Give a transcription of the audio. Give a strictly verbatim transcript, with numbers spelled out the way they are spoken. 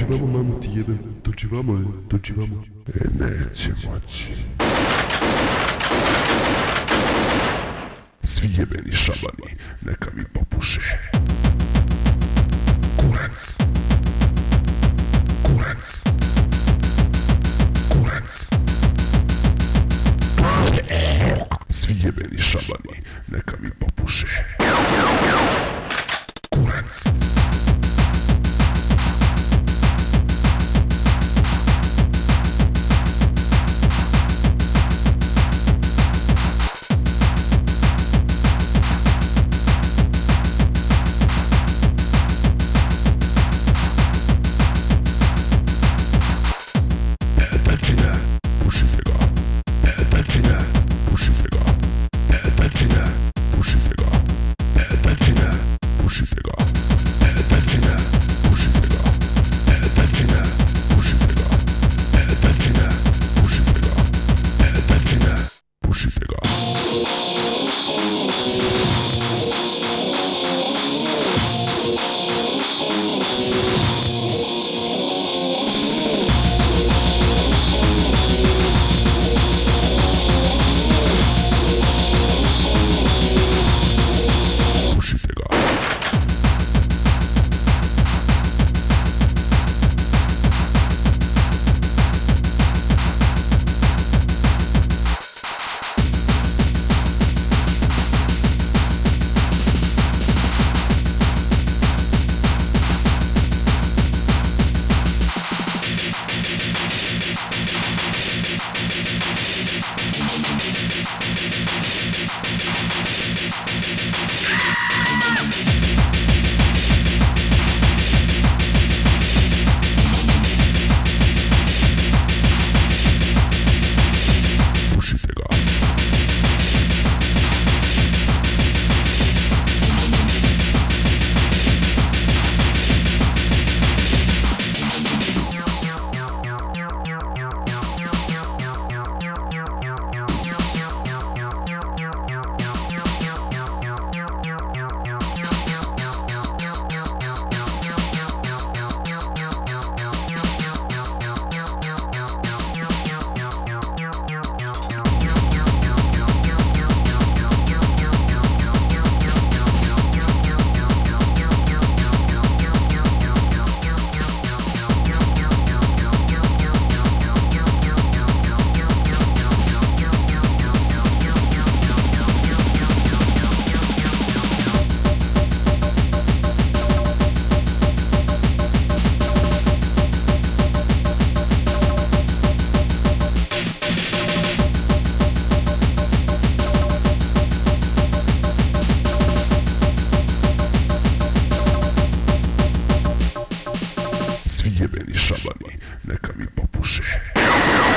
Dođi vamo, mamu ti jedan, dođi vamo, dođi vamo. E, neće moći. Svi jebeni šabani, neka mi popuše. Kurac. Kurac. Kurac. Svi jebeni šabani, neka mi popuše. Kurac. Pedačina, pušite ga. Pedačina, pušite ga. Pedačina, pušite ga. Pedačina, pušite ga. Pedačina, pušite ga. Pedačina, pušite ga. Pedačina, pušite ga. Pedačina, pušite ga. Svi jebeni šabani, neka mi popuše.